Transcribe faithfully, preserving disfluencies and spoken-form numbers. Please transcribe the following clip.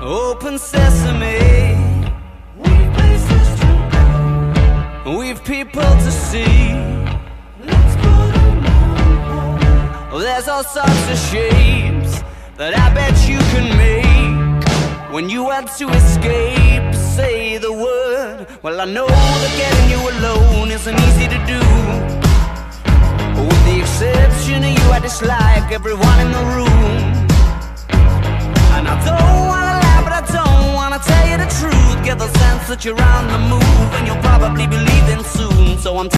Open sesame, we've places to go, we've people to see. Let's put them on hold. There's all sorts of shapes that I bet you can make when you want to escape. Say the word. Well, I know that getting you alone isn't easy to do. With the exception of you, I dislike everyone in the room. And I don't wanna lie, but I don't wanna tell you the truth. Get the sense that you're on the move, and you'll probably be leaving soon. So I'm